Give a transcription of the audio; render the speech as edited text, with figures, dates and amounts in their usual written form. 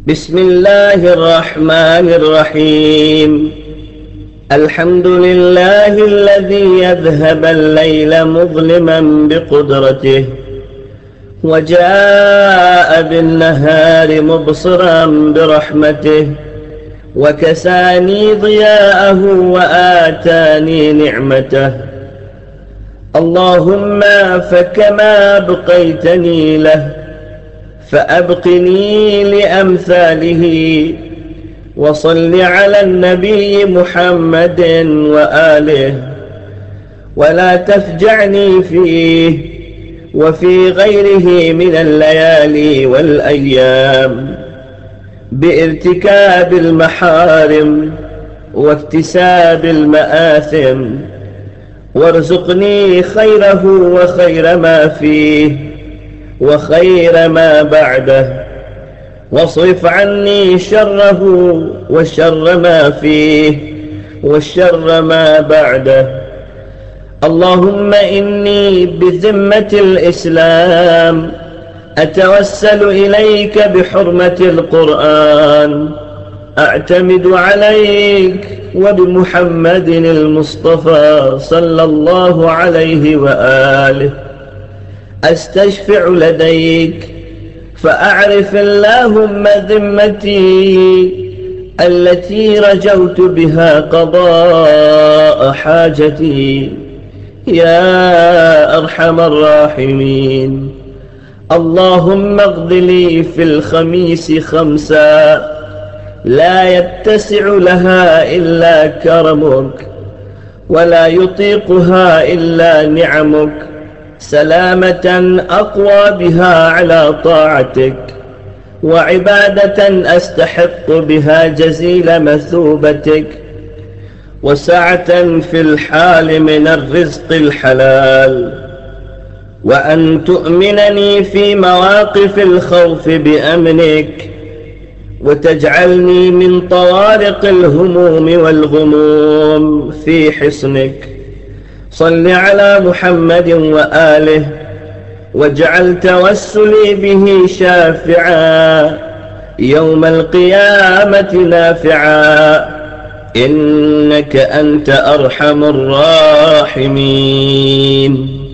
بسم الله الرحمن الرحيم. الحمد لله الذي يذهب الليل مظلما بقدرته وجاء بالنهار مبصرا برحمته وكساني ضياءه وآتاني نعمته. اللهم فكما أبقيتني له فأبقني لأمثاله. وصل على النبي محمد وآله ولا تفجعني فيه وفي غيره من الليالي والأيام بارتكاب المحارم واكتساب المآثم، وارزقني خيره وخير ما فيه وخير ما بعده، واصرف عني شره وشر ما فيه والشر ما بعده. اللهم إني بذمة الإسلام أتوسل إليك بحرمة القرآن، أعتمد عليك وبمحمد المصطفى صلى الله عليه وآله، أستشفع لديك فأعرف اللهم ذمتي التي رجوت بها قضاء حاجتي يا أرحم الراحمين. اللهم اقض لي في الخميس 5 لا يتسع لها إلا كرمك ولا يطيقها إلا نعمك، سلامة أقوى بها على طاعتك وعبادة أستحق بها جزيل مثوبتك، وسعة في الحال من الرزق الحلال، وأن تؤمنني في مواقف الخوف بأمنك، وتجعلني من طوارق الهموم والغموم في حصنك. صل على محمد وآله واجعل توسلي به شافعا يوم القيامة نافعا، إنك أنت أرحم الراحمين.